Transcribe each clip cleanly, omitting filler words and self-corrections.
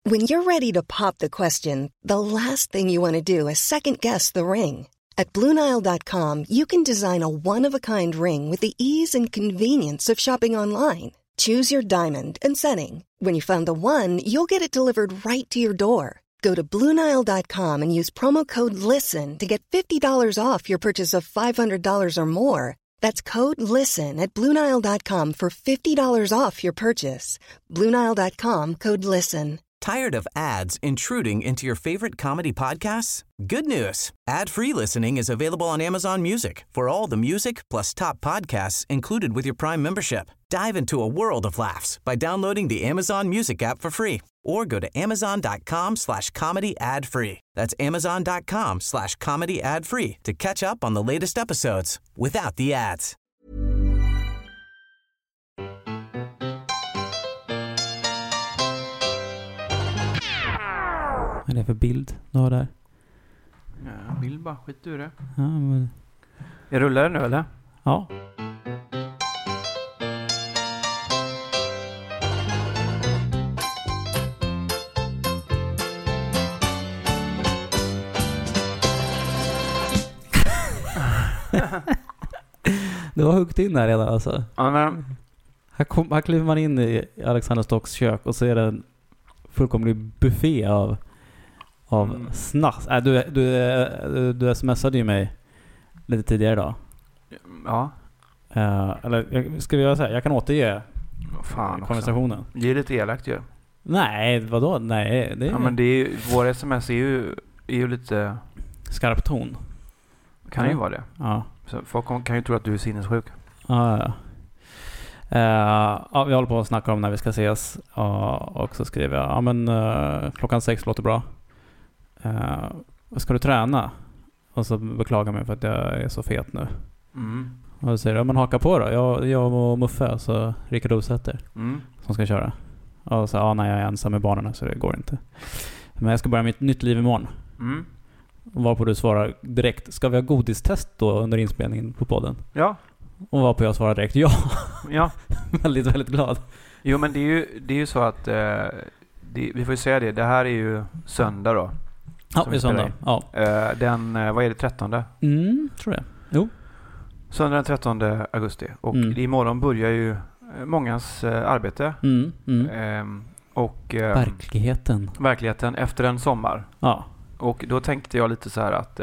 When you're ready to pop the question, the last thing you want to do is second-guess the ring. At BlueNile.com, you can design a one-of-a-kind ring with the ease and convenience of shopping online. Choose your diamond and setting. When you find the one, you'll get it delivered right to your door. Go to BlueNile.com and use promo code LISTEN to get $50 off your purchase of $500 or more. That's code LISTEN at BlueNile.com for $50 off your purchase. BlueNile.com, code LISTEN. Tired of ads intruding into your favorite comedy podcasts? Good news. Ad-free listening is available on Amazon Music for all the music plus top podcasts included with your Prime membership. Dive into a world of laughs by downloading the Amazon Music app for free or go to amazon.com/comedy ad-free. That's amazon.com/comedy ad-free to catch up on the latest episodes without the ads. Vad är det för bild du har där? Ja, bild bara, skit ur det. Ja, men... Jag rullar det nu eller? Ja. Det var huggt in här redan alltså. Ja, men... Här kliver man in i Alexander Stocks kök och så är det en fullkomlig buffé av snass. Du smsade ju mig lite tidigare idag. Ja. Eller ska vi göra så här? Jag kan återge konversationen. Också. Det är lite elakt ju. Nej, vadå? Nej, det är... Ja, men det är ju, vår sms är ju lite... Skarp ton. Kan ju vara det. Ja. Så folk kan ju tro att du är sinnessjuk. Ja. Vi håller på att snacka om när vi ska ses och så skriver jag klockan 6 låter bra. Ska du träna? Och så beklagar mig för att jag är så fet nu. Och då säger jag, men haka på då. Jag och Muffe, så Rickard Osäter som ska köra. Och så nej, jag är ensam med barnen så det går inte. Men jag ska börja mitt nytt liv imorgon. Varpå du svarar direkt, ska vi ha godistest då under inspelningen på podden? Ja. Och varpå jag svarar direkt ja. Väldigt, väldigt glad. Jo, men det är ju så att vi får ju säga det här är ju söndag då. Ja, det är söndag. Ja. Vad är det, 13? Tror jag. Jo. Söndag den 13 augusti. Och imorgon börjar ju mångas arbete. Och verkligheten efter en sommar. Ja. Och då tänkte jag lite så här att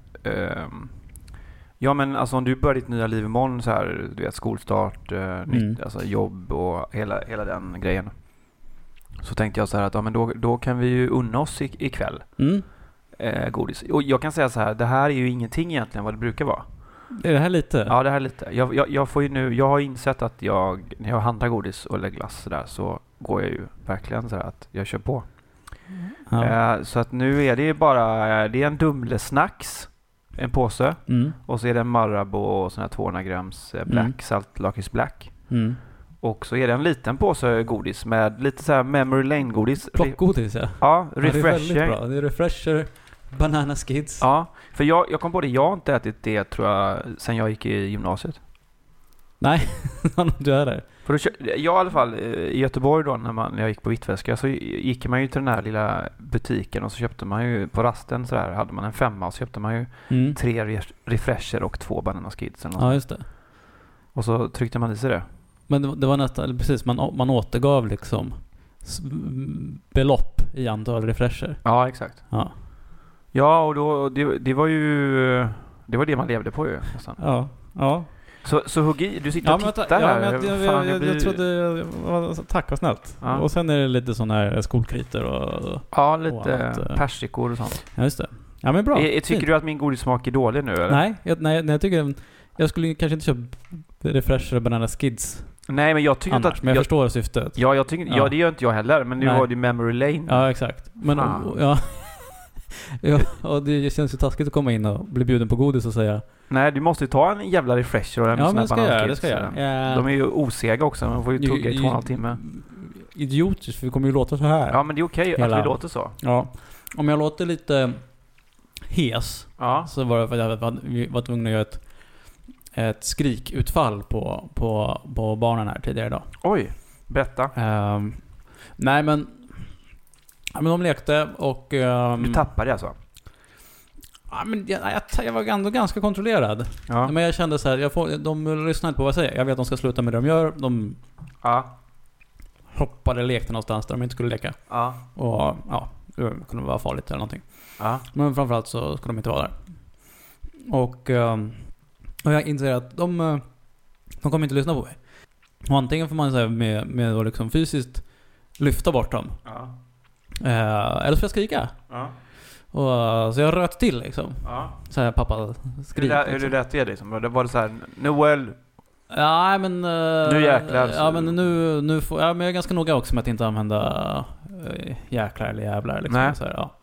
ja, men alltså om du börjar ditt nya liv imorgon så här, du vet, skolstart, nytt, alltså jobb och hela den grejen. Så tänkte jag så här att men då kan vi ju unna oss ikväll. Godis. Och jag kan säga så här, det här är ju ingenting egentligen vad det brukar vara. Är det här lite? Ja, det här är lite. Jag har insett att när jag handlar godis och lägger glass så där, så går jag ju verkligen så här att jag kör på. Ja. Så att nu är det bara det är en Dumle-snacks, en påse, och så är det en Marabou och sån här 200 grams black, saltlakris black. Och så är det en liten påse godis med lite så här memory lane godis. Plockgodis, ja. Ja, refresher. Det är väldigt bra. Det är refresher, banana skids. Ja, för jag kom på det. Jag har inte ätit det, tror jag, sen jag gick i gymnasiet. Nej, du är där. För jag i alla fall i Göteborg då, när jag gick på Hvitväska, så gick man ju till den här lilla butiken och så köpte man ju på rasten så där, hade man en 5 och så köpte man ju 3 refresher och 2 banana skids. Ja, just det. Och så tryckte man i sig det. Men det var nästan precis, man återgav liksom belopp i antal refresher. Ja, exakt. Ja, och då det var ju det man levde på ju nästan. Ja. Så Huggi, du sitter och tittar här. Jag trodde... Tack, vad snällt. Ja. Och sen är det lite sån här skolkritor och... Ja, lite persikor och sånt. Ja, just det. Ja, men bra. Tycker du att min godissmak är dålig nu, eller? Nej, jag tycker... Jag skulle kanske inte köpa refresher och banana skids. Nej, men jag tycker annars, inte att... Men jag förstår syftet. Ja, det gör inte jag heller. Men nu har du memory lane. Ja, exakt. Men och det känns ju taskigt att komma in och bli bjuden på godis och säga... Nej, du måste ju ta en jävla refresher och en sån här banana det ska jag göra. De är ju osega också. Man får ju tugga i 2,5 timme. Idiotiskt, för vi kommer ju låta så här. Ja, men det är okej att vi låter så. Ja. Om jag låter lite hes, så var det för att vi var tvungna att göra ett skrikutfall på barnen här tidigare idag. Oj, berätta. Nej, men Ja, men de lekte och... Du tappade alltså? Ja, men jag var ändå ganska kontrollerad. Ja. Men jag kände så här, de lyssnar inte på vad jag säger. Jag vet att de ska sluta med det de gör. De hoppade, lekte någonstans där de inte skulle leka. Ja. Och det kunde vara farligt eller någonting. Ja. Men framförallt så skulle de inte vara där. Och jag inser att de kommer inte lyssna på mig. Och antingen får man säga med att liksom fysiskt lyfta bort dem. Ja. Eller så får jag skrika. Ja. Och så jag röt till liksom. Ja. Så här, pappa skriker. Hur är det rätt till liksom? Det var det så här, Noel. Ja, men nu jäklar. Ja, men nu får men jag är ganska noga också med att inte använda jäklar eller jävlar liksom. Nej. Så här, ja.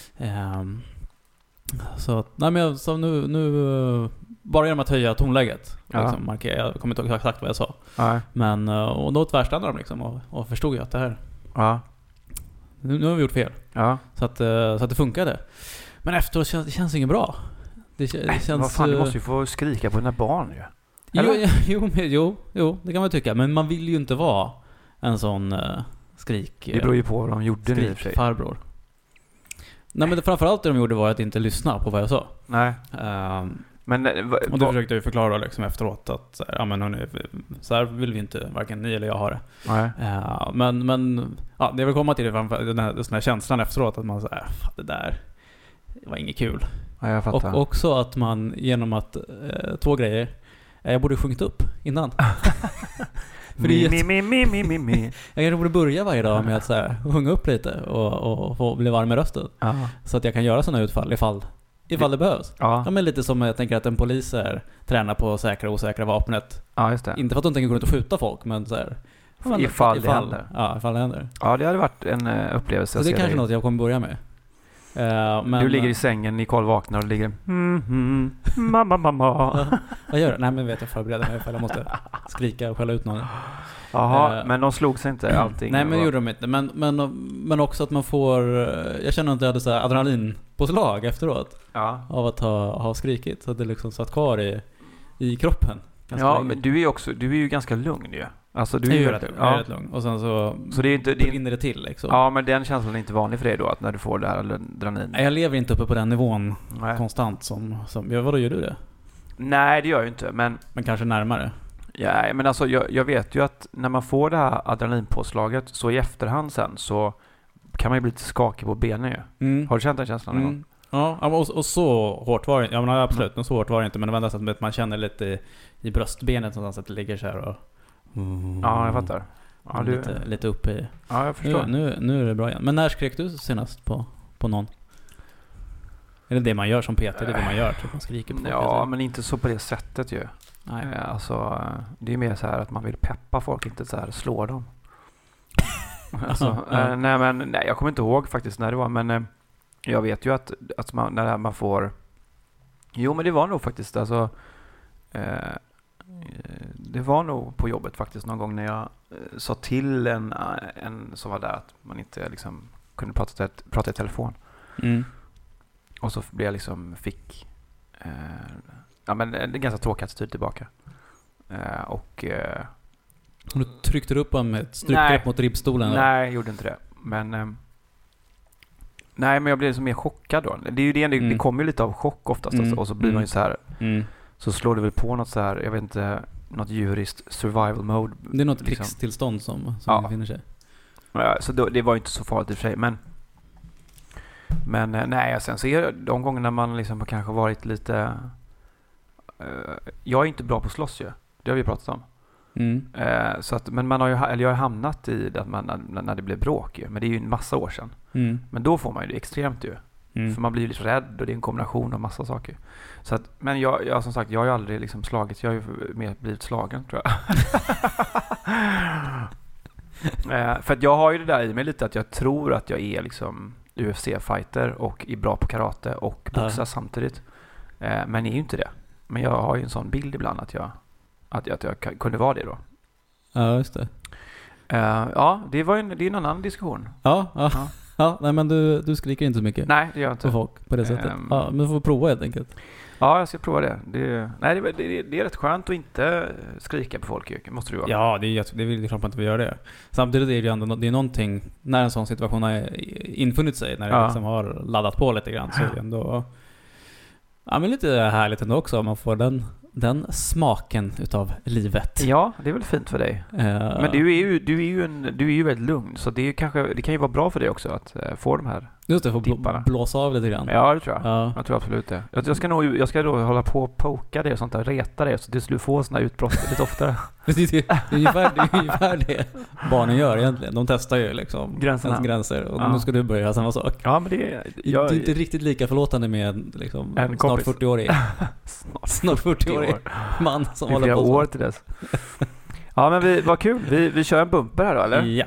Så nej, men så nu bara genom att höja tonläget liksom, markera. Jag kommer inte ihåg exakt vad jag sa. Nej. Men och då tvärstannade de liksom och förstod ju att det här nu har vi gjort fel. Ja. Så att det funkade. Men efteråt känns inget bra. Det känns vad fan, du måste ju få skrika på dina barn ju. Jo, det kan man tycka. Men man vill ju inte vara en sån skrik. Det beror ju på vad de gjorde nu i och för sig. Farbror. Nej, men framförallt det de gjorde var att inte lyssna på vad jag sa. Nej. Men och då försökte jag förklara liksom efteråt att men hörni, så här vill vi inte, varken ni eller jag ha det. Nej. Men det vill komma till den här känslan efteråt att man säger det där var inget kul. Ja, jag fattar. Och också att man genom att 2 grejer jag borde sjungit upp innan. Jag borde börja varje dag med att så här, sjunga upp lite och få bli varm i rösten. Så att jag kan göra sådana utfall ifall det behövs. Ja, men lite som jag tänker att en polis tränar på säkra och osäkra vapnet. Ja, just det. Inte för att de tänker gå ut och skjuta folk, men så här, ifall det händer. Ja, ifall det händer. Ja, det hade varit en upplevelse. Så det är kanske något jag kommer börja med. Men, du ligger i sängen, Nicole vaknar och ligger mamma. Vad gör du? Nej, men vet jag förbereder mig ifall jag måste skrika och skälla ut någon. Jaha, men de slog sig inte allting. Nej, men det gjorde de inte. Men också att man får... Jag känner att jag hade så här adrenalinpåslag efteråt. Ja. Av att ha skrikit. Så att det liksom satt kvar i kroppen. Ja, men du är ju ganska lugn ju. Alltså du är ju rätt lugn. Och sen så det är inte brinner det till liksom. Ja, men den känslan är inte vanlig för dig då, att när du får det här adrenalin. Nej, jag lever inte uppe på den nivån konstant som vadå, gör du det? Nej, det gör jag ju inte, men kanske närmare. Ja, men alltså jag vet ju att när man får det här adrenalinpåslaget så i efterhand sen så kan man ju bli lite skakig på benen ju. Har du känt den känslan någon gång? Ja, och så hårt var det. Ja, men absolut, så hårt var det inte, men det var nästan att man känner lite i bröstbenet någonstans att det ligger så här och ja, jag fattar. Ja, lite upp i. Ja, jag förstår. Nu är det bra igen. Men när skrek du senast på någon? Är det man gör som Peter? Det är det man gör, typ man skriker på folk. Ja, men inte så på det sättet ju. Nej. Alltså, det är mer så här att man vill peppa folk, inte så här slå dem. Alltså, nej, jag kommer inte ihåg faktiskt när det var, men jag vet ju att när man får... Jo, men det var nog faktiskt, alltså... det var nog på jobbet faktiskt någon gång när jag sa till en som var där att man inte liksom kunde prata i telefon. Och så blev jag liksom men det är ganska tråkigt attityd tillbaka. Och du tryckte upp om ett strupgrepp mot ribbstolen? Nej, jag gjorde inte det. Men men jag blev så mer chockad då. Det är ju det kommer ju lite av chock oftast och så blir man ju så här så slår det väl på något så här, jag vet inte, något djuriskt survival mode. Det är något liksom krigstillstånd som befinner sig. Ja, så det var ju inte så farligt i och för sig, men nej, sen så är de gångerna man liksom har kanske varit lite jag är inte bra på att slåss ju. Det har vi pratat om. Så att, men man har jag har hamnat i att när det blev bråk ju, men det är ju en massa år sedan. Men då får man ju det extremt ju. För man blir ju lite rädd och det är en kombination av massa saker. Så att, men jag som sagt, jag har ju aldrig liksom slagit. Jag har ju mer blivit slagen, tror jag. För att jag har ju det där i mig lite att jag tror att jag är liksom UFC-fighter och är bra på karate och boxar samtidigt. Men är ju inte det. Men jag har ju en sån bild ibland att jag kunde vara det då. Ja, just det. Ja, det är en annan diskussion. Ja. Ja, nej men du skriker inte så mycket. Nej, det gör jag inte. På folk på det sättet. Ja, men du får prova helt enkelt. Ja, jag ska prova det. Det är rätt skönt att inte skrika på folk. Måste du vara. Ja, det är klart man inte vill göra det. Samtidigt är det ju ändå, det är någonting, när en sån situation har infunnit sig, när det liksom har laddat på lite grann, så är det ändå men lite härligt ändå också om man får den smaken utav livet. Ja, det är väl fint för dig. Men du är ju väldigt lugn, så det kan ju vara bra för dig också att få de här. Just det, få blåsa av lite grann. Ja, det tror jag. Ja. Jag tror absolut det. Jag ska då hålla på och poka det och sånt där, reta det, så tills du får såna utbrott lite oftare. Det är ungefär det barnen gör egentligen. De testar ju liksom gränser. Och nu ska du börja samma sak. Ja, men du är inte riktigt lika förlåtande med liksom, en snart 40-årig snart 40-årig man som håller på år till dess. Ja, men vad kul. Vi kör en bumper här då, eller? Ja.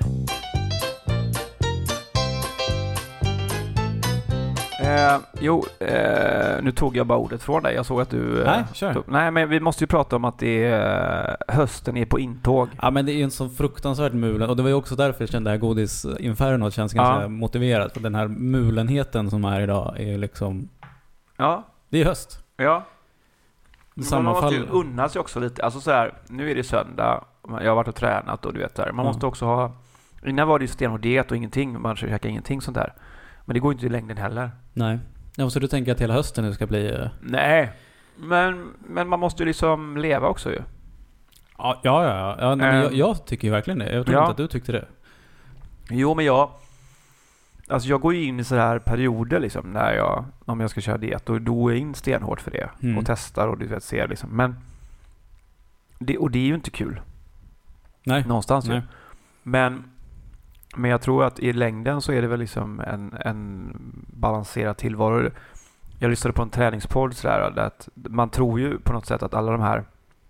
Nu tog jag bara ordet från dig. Jag såg att du... Nej, kör. Nej, men vi måste ju prata om att hösten är på intåg. Ja, men det är ju en så fruktansvärt mulen. Och det var ju också därför jag kände det här godisinfernot känns ganska motiverat. För den här mulenheten som är idag är liksom... Ja. Det är höst. Ja. Man måste ju unna sig också lite. Alltså så här, nu är det söndag. Jag har varit och tränat och du vet där. Man måste också ha... Innan var det ju stenhård diet och ingenting. Man käkar ingenting sånt där. Men det går inte i längden heller. Nej. Ja, så du tänker att hela hösten nu ska bli... Nej. Men man måste ju liksom leva också ju. Ja, men jag tycker ju verkligen det. Jag tror inte att du tyckte det. Jo, men jag går ju in i så här perioder liksom, när om jag ska köra diet, och då är jag in stenhårt för det och testar och du vet, ser liksom. Men det är ju inte kul. Nej. Någonstans ju. Men jag tror att i längden så är det väl liksom en balanserad tillvaro. Jag lyssnade på en träningspodd så där att man tror ju på något sätt att alla de här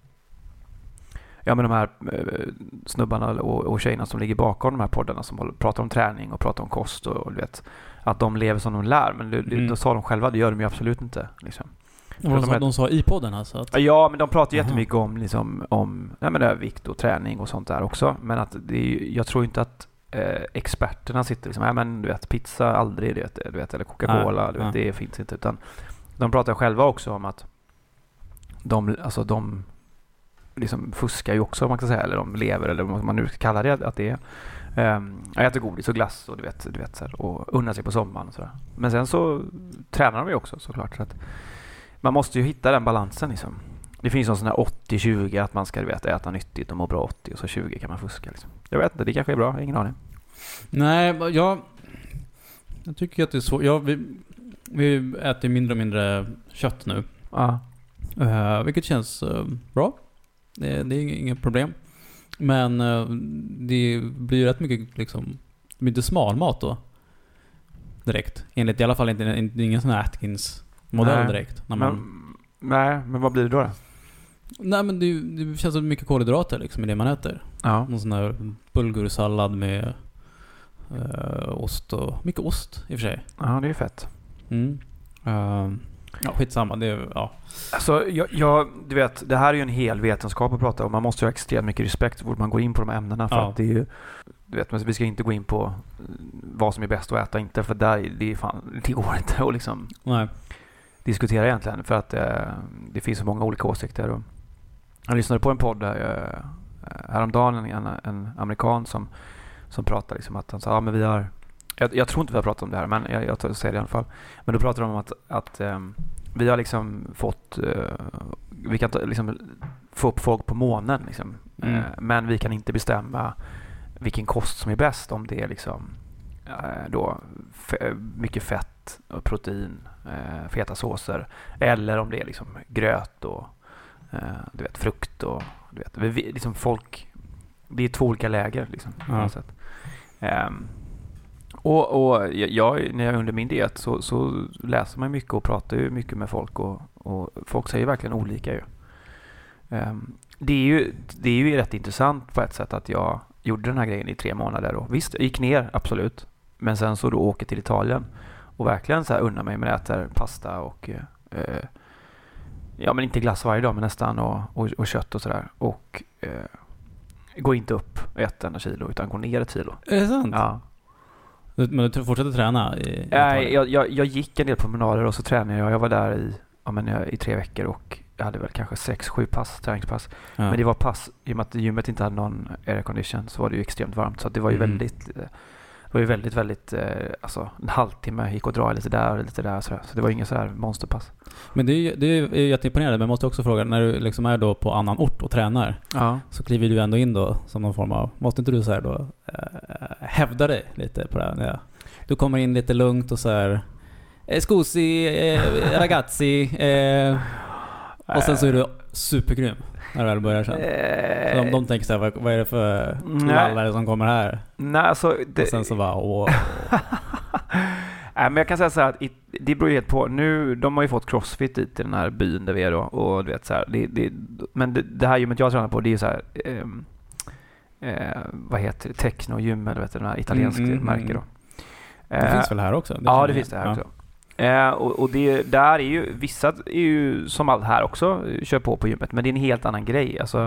snubbarna och tjejerna som ligger bakom de här poddarna som pratar om träning och pratar om kost och du vet, att de lever som de lär, men då sa de själva, det gör de ju absolut inte liksom. De sa i podden alltså att... Ja, men de pratar jättemycket om liksom, vikt och träning och sånt där också, men att jag tror inte att experterna sitter liksom, men du vet, pizza aldrig, du vet, eller Coca-Cola, du vet, det finns inte, utan de pratar själva också om att de liksom fuskar ju också, om man kan säga, eller de lever, eller vad man nu ska kalla det, att det är jag äter godis och glass och du vet så här, och unnar sig på sommaren och sådär. Men sen så tränar de ju också såklart, så att man måste ju hitta den balansen liksom. Det finns en sån här 80-20 att man ska äta nyttigt och må bra 80 och så 20 kan man fuska liksom. Jag vet inte, det kanske är bra, ingen aning. Nej, jag tycker att det är svårt. Vi äter mindre och mindre kött nu. Vilket känns bra. Det är inget problem. Men det blir rätt mycket liksom, lite smalmat då. Direkt. Enligt i alla fall ingen sån här Atkins-modell direkt. Men vad blir det då? Nej, men det känns som mycket kolhydrater liksom i det man äter. Ja. Någon sån där bulgursallad med ost och mycket ost i och för sig. Ja, det är fett. Skitsamma. Det är, Alltså, du vet, det här är ju en hel vetenskap att prata om. Man måste ju ha extremt mycket respekt för man går in på de här ämnena. För att det är ju, du vet, men vi ska inte gå in på vad som är bäst att äta inte. För det går inte att liksom diskutera egentligen. För att det finns så många olika åsikter. Och jag lyssnade på en podd häromdagen, en amerikan som pratade liksom att han sa, men vi har... Jag tror inte vi har pratat om det här, men jag säger det i alla fall. Men då pratar de om att vi har liksom fått... vi kan liksom få upp folk på månen liksom. Men vi kan inte bestämma vilken kost som är bäst, om det är liksom då mycket fett och protein, feta såser, eller om det är liksom gröt och du vet, frukt och du vet, liksom folk, det är två olika läger liksom på något sätt. Och jag, när jag under min diet så läser man mycket och pratar ju mycket med folk och folk säger verkligen olika ju. Det är ju rätt intressant på ett sätt att jag gjorde den här grejen i 3 månader och visst, jag gick ner absolut, men sen så då åker till Italien och verkligen så här unnar mig med äter pasta och men inte glass varje dag, men nästan och kött och sådär, och går inte upp 1 enda kilo utan går ner 1 kilo. Är det sant? Ja. Men du fortsätter träna? Jag gick en del promenader och så tränade jag. Jag var där i 3 veckor och jag hade väl kanske 6-7 träningspass. Ja. Men det var pass, i och med att gymmet inte hade någon aircondition så var det ju extremt varmt. Så det var ju väldigt alltså en halvtimme gick och dra lite där och lite där. Så det var inget så här monsterpass. Men det är jätteimponerande. Men jag måste också fråga, när du liksom är då på annan ort och tränar, så kliver du ändå in då som någon form av, måste inte du så här då hävda dig lite på det här? Ja. Du kommer in lite lugnt och så här scusi, ragazzi, och sen så är du supergrym när du väl börjar sen. De tänker så här, vad är det för lallare som kommer här? Nej, alltså och sen så bara Nej, men jag kan säga så här att det beror ju helt på. Nu, de har ju fått CrossFit dit i den här byn där vi är då. Och du vet så här, men det här gymmet jag tränar på, det är ju så här vad heter det? Techno-gym, eller vet du, den här italiensk märke då. Det finns väl här också? Det finns det här också. Och det där är ju, vissa är ju som allt här också kör på gymmet, men det är en helt annan grej. Alltså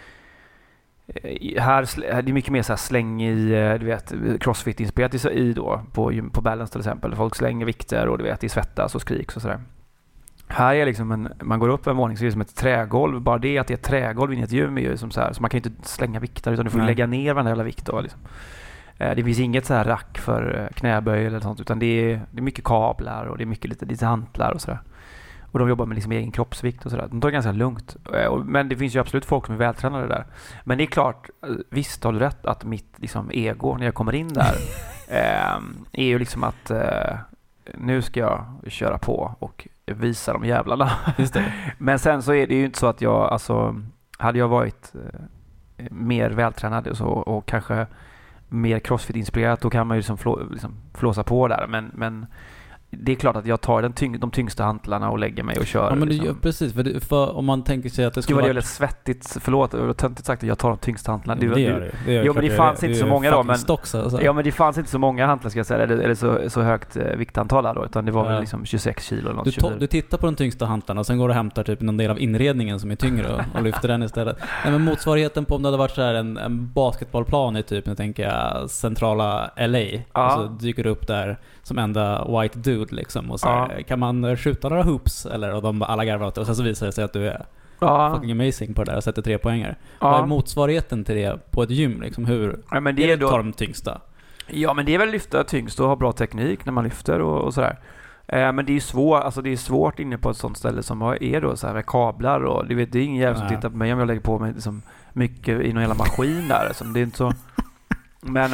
här det är mycket mer så här släng i, du vet, CrossFit-inspirerat i då på Balance till exempel. Folk slänger vikter och du vet, det svettas och skriks och sådär. Här är liksom man går upp en våning så är det som ett trägolv. Bara det att det är ett trägolv i ett gym är ju som så här, så man kan ju inte slänga vikter utan du får lägga ner varandra jävla vikt då liksom. Det finns inget så här rack för knäböj eller sånt, utan det är mycket kablar och det är mycket lite hantlar och sådär. Och de jobbar med liksom egen kroppsvikt och sådär. De tar det ganska lugnt. Men det finns ju absolut folk som är vältränade där. Men det är klart, visst har du rätt att mitt liksom ego när jag kommer in där är ju liksom att nu ska jag köra på och visa de jävlarna. Just det. Men sen så är det ju inte så att jag, alltså, hade jag varit mer vältränad och kanske mer CrossFit-inspirerat, då kan man ju liksom flåsa på där. Men det är klart att jag tar de tyngsta hantlarna och lägger mig och kör. Ja, men liksom. Precis, för om man tänker sig att det skulle vara väldigt svettigt, förlåt, och töntigt sagt att jag tar de tyngsta hantlarna. Det gör jo, men det fanns inte så många då, men stocks, alltså. Ja, men det fanns inte så många hantlar, ska jag säga, eller så högt viktantal då, utan det var väl liksom 26 kilo eller något. Du tittar på de tyngsta hantlarna och sen går du och hämtar typ någon del av inredningen som är tyngre och lyfter den istället. Nej, men motsvarigheten på om det hade varit så här en basketbollplan i typ, nu tänker jag centrala LA, och så dyker du upp där som enda white dude liksom, och så här, kan man skjuta några hoops eller, och de alla garvar åt det, och sen så visar det sig att du är fucking amazing på det där och sätter 3 poänger. Vad är motsvarigheten till det på ett gym liksom? Hur men det är då, tar de tyngsta? Ja, men det är väl lyfta tyngst och ha bra teknik när man lyfter och sådär. Men det är ju svårt, alltså det är svårt inne på ett sånt ställe som är då så här med kablar och du vet, det är ingen jävel som tittar på mig om jag lägger på mig liksom mycket i någon jävla maskin där, alltså, det är inte så. Men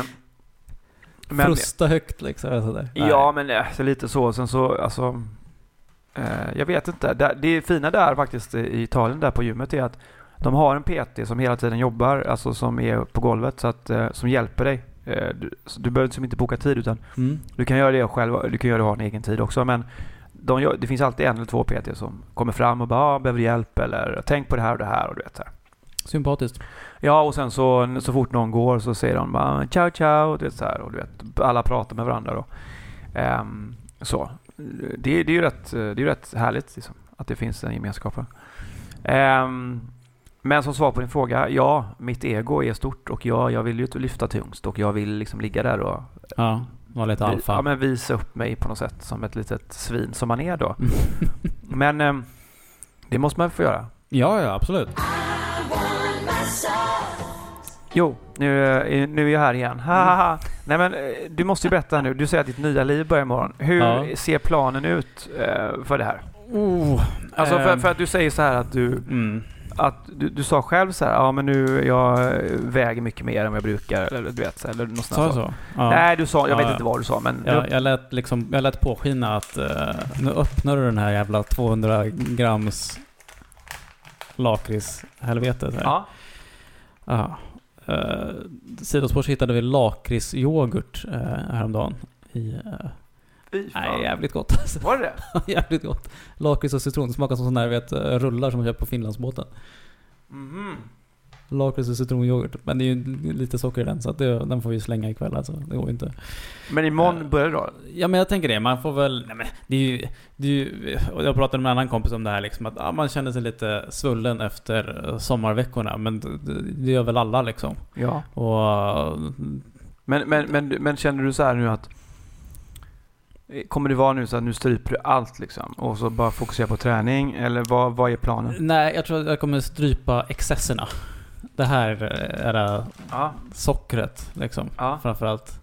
frusta högt liksom, alltså där. Ja, men så lite så. Sen så, alltså, jag vet inte. Det fina där faktiskt i Italien där på gymmet är att de har en PT som hela tiden jobbar, alltså som är på golvet, så att, som hjälper dig. Du behöver liksom inte boka tid, utan du kan göra det själv. Du kan göra det och ha en egen tid också, men det finns alltid 1 eller 2 PT som kommer fram och bara behöver hjälp, eller tänk på det här och det här, och du vet så här. Sympatiskt. Ja, och sen så fort någon går så säger de bara ciao ciao, du vet så här, och du vet, alla pratar med varandra då. Så det är ju rätt härligt liksom, att det finns en gemenskap. Men som svar på din fråga, ja, mitt ego är stort och jag vill ju lyfta tyngst och jag vill liksom ligga där och vara lite alfa. Ja, men visa upp mig på något sätt som ett litet svin som man är då. Men det måste man få göra. Ja, absolut. Jo, nu är jag här igen. Nej, men du måste ju berätta nu. Du säger att ditt nya liv börjar imorgon. Hur ser planen ut för det här? Alltså för att du säger så här att du sa själv så här, ja, men nu jag väger mycket mer än vad jag brukar, eller du vet, eller något sånt så. Ja. Nej, du sa, jag vet inte vad du sa, men jag lät påskina att nu öppnar du den här jävla 200 grams lakrits helvetet här. Ja. Sidospår hittade vi lakritsyoghurt häromdagen i nej, jävligt gott alltså. Var det? Jävligt gott. Lakrits och citron smakar som sån här, vet, rullar som man köper på Finlandsbåten. Lakrits och citronyoghurt, men det är ju lite socker i den, så att den får vi slänga ikväll alltså. Det går inte. Men imorgon börjar det då? Ja, men jag tänker det. Man får väl, nej, men det är ju jag pratade med en annan kompis om det här liksom, att man känner sig lite svullen efter sommarveckorna, men det gör väl alla liksom. Ja. Och Men känner du så här nu att kommer det vara nu så att nu stryper du allt liksom och så bara fokusera på träning eller vad är planen? Nej, jag tror att jag kommer strypa excesserna. Det här är sockret liksom. Framförallt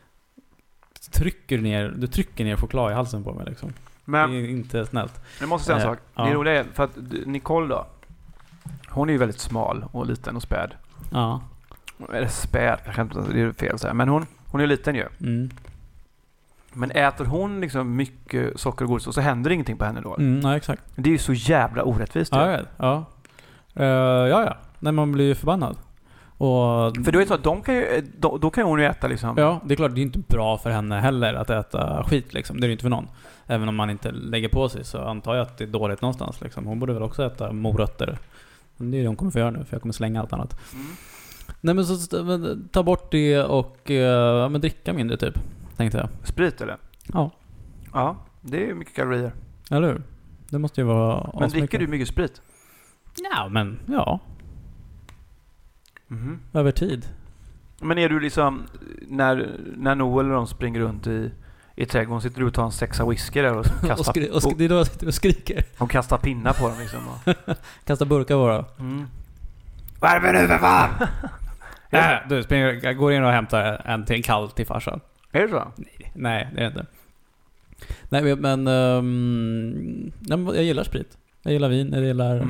du trycker ner choklad i halsen på mig liksom. Men det är inte snällt. Jag måste säga en sak. Det är roligt för att Nicole då, hon är ju väldigt smal och liten och späd. Ja. Eller späd, det är fel att säga. Men hon är liten ju. Mm. Men äter hon liksom mycket socker och godis och så händer ingenting på henne då? Nej, exakt. Det är ju så jävla orättvist. Ja. Nej, man blir ju förbannad. Och för då är det så att då kan hon ju äta liksom. Ja, det är klart det är inte bra för henne heller att äta skit liksom. Det är ju inte för någon. Även om man inte lägger på sig så antar jag att det är dåligt någonstans liksom. Hon borde väl också äta morötter. Det är det hon kommer få göra nu, för jag kommer slänga allt annat. Nej, men så ta bort det och men dricka mindre typ, tänkte jag. Sprit eller? Ja. Ja, det är mycket kalorier. Eller hur? Det måste ju vara. Men dricker du mycket sprit? Ja, men ja. Över tid. Men är du liksom när Noel och de springer runt i trädgården, sitter du och tar en 6 whisky där och kastar det är då jag sitter och skriker. Och kastar pinnar på dem liksom. Kastar burkar på dem. Varför nu för fan? Du går in och hämtar en till kall till farsan. Är det så? Nej, det är det inte. Nej, men jag gillar sprit. Jag gillar vin, jag gillar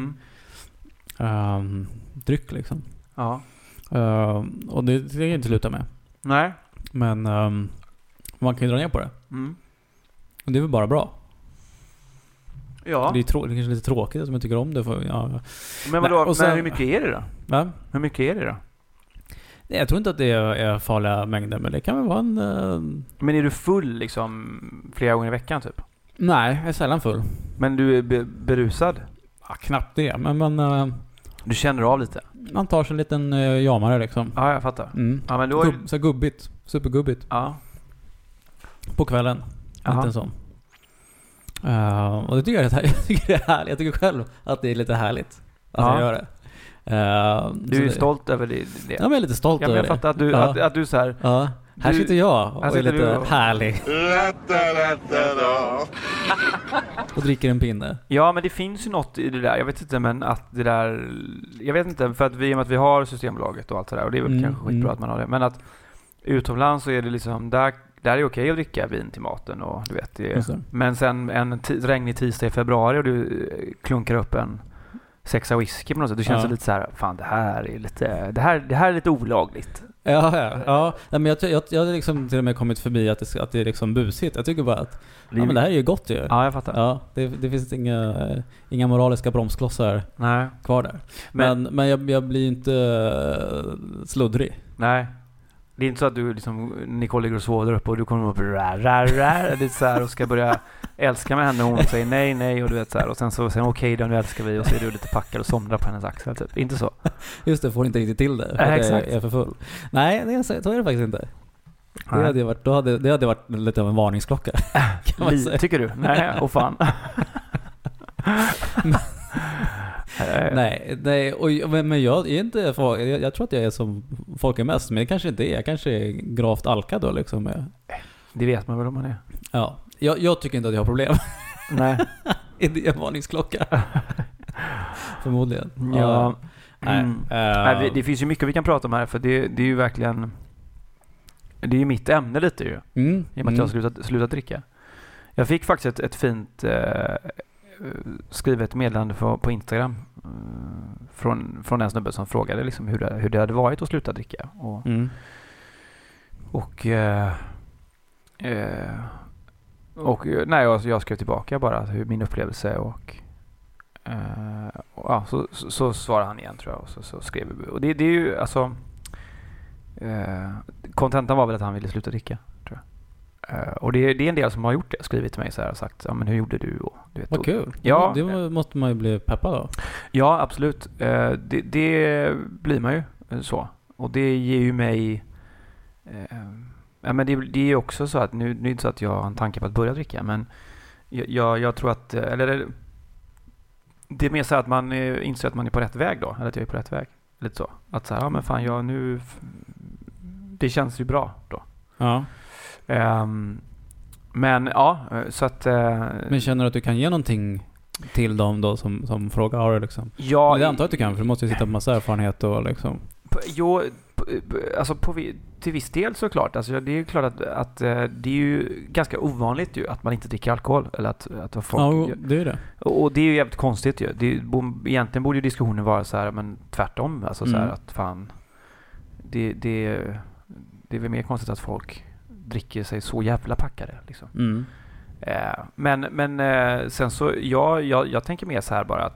dryck liksom. Ja. Och det ska jag inte sluta med. Nej. Men man kan ju dra ner på det. Och det är väl bara bra. Ja. Det är kanske lite tråkigt att man tycker om det. Men vadå, hur mycket är det då? Va? Hur mycket är det då? Jag tror inte att det är farliga mängder, men det kan väl vara en... Men är du full liksom flera gånger i veckan typ? Nej, jag är sällan full. Men du är berusad? Ja, knappt det, men du känner av lite? Man tar sig en liten jamare liksom. Ja, jag fattar. Ja, men då så gubbigt, supergubbigt. Ja. På kvällen. Lite sån. Och det tycker jag är härligt. Jag tycker själv att det är lite härligt att jag gör det. Du är stolt över det? Ja, men jag är lite stolt över det. Jag fattar att du så här... Ja. Här sitter jag och är lite härlig. Och dricker en pinne. Ja, men det finns ju något i det där. Jag vet inte, men att det där... Jag vet inte, för att vi har Systembolaget och allt det där. Och det är väl kanske skitbra att man har det. Men att utomlands så är det liksom... Där är det okej att dricka vin till maten och du vet det. Men sen en regnig tisdag i februari och du klunkar upp en 6 whisky på något sätt. Du känns lite så här, fan det här är lite olagligt. Ja. Nej, men jag har liksom till och med kommit förbi att det är liksom busigt. Jag tycker bara att men det här är ju gott ju. Ja, jag fattar. Ja, det finns inga moraliska bromsklossar kvar där. Men jag blir inte sluddrig. Nej. Det är inte så att du liksom, Nicole ligger och sover upp och du kommer upp det så här och ska börja älska med henne och hon säger nej och du vet så här och sen så säger okej då, nu älskar vi och så är du lite packad och somnar på hennes axel typ. Inte så. Just det, får inte riktigt till det. Jag är för full. Nej, så är det faktiskt inte. Det hade varit lite av en varningsklocka. Tycker du? Nej, och fan. Nej, men jag är inte jag tror att jag är som folk är mest, men det kanske inte är. Jag kanske är gravt alkad då liksom. Det vet man väl om man är. Ja, jag tycker inte att jag har problem. Nej. Det är en varningsklocka. Förmodligen. Ja. Nej, det finns ju mycket vi kan prata om här, för det är ju verkligen det är ju mitt ämne lite ju. I och med att jag har slutat dricka. Jag fick faktiskt ett fint skrivet meddelande på Instagram från en snubbe som frågade liksom hur det hade varit att sluta dricka. Jag skrev tillbaka bara hur min upplevelse och så svarade han igen tror jag och så skrev vi. Och det är ju alltså kontentan var väl att han ville sluta dricka tror jag. Och det är en del som har gjort det, skrivit till mig så här och sagt, ja men hur gjorde du? Och, du vet, vad kul. Ja, det måste man ju bli peppad då. Ja, absolut. Det blir man ju så. Och det ger ju mig men det är ju också så att nu är det inte så att jag har en tanke på att börja dricka, men jag tror att det är mer så att man inser att man är på rätt väg då, eller att jag är på rätt väg. Lite så. Att så här, ja men fan, det känns ju bra då. Ja. Men ja, så att... Men känner du att du kan ge någonting till dem då som frågar har du liksom? Ja, det antar jag att du kan, för du måste ju sitta på massa erfarenhet och liksom... Alltså till viss del såklart. Alltså det är ju klart att det är ju ganska ovanligt ju att man inte dricker alkohol. Eller att folk... Ja, det är det. Och det är ju jävligt konstigt ju. Egentligen borde ju diskussionen vara så här, men tvärtom. Alltså så här att fan... Det är väl mer konstigt att folk dricker sig så jävla packade liksom. Men sen så jag tänker mer så här bara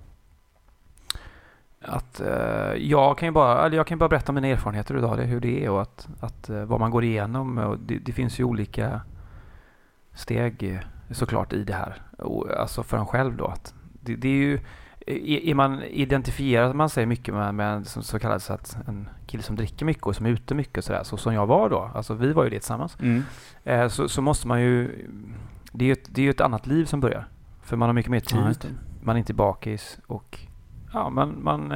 att jag kan ju bara berätta mina erfarenheter idag, hur det är och att vad man går igenom, och det finns ju olika steg såklart i det här, och alltså för en själv då, att det är ju identifierar man sig mycket med så kallas att en kille som dricker mycket och som är ute mycket och sådär, så som jag var då, alltså vi var ju det tillsammans, så måste man ju, det är ju ett annat liv som börjar, för man har mycket mer tid, man är inte bakis och men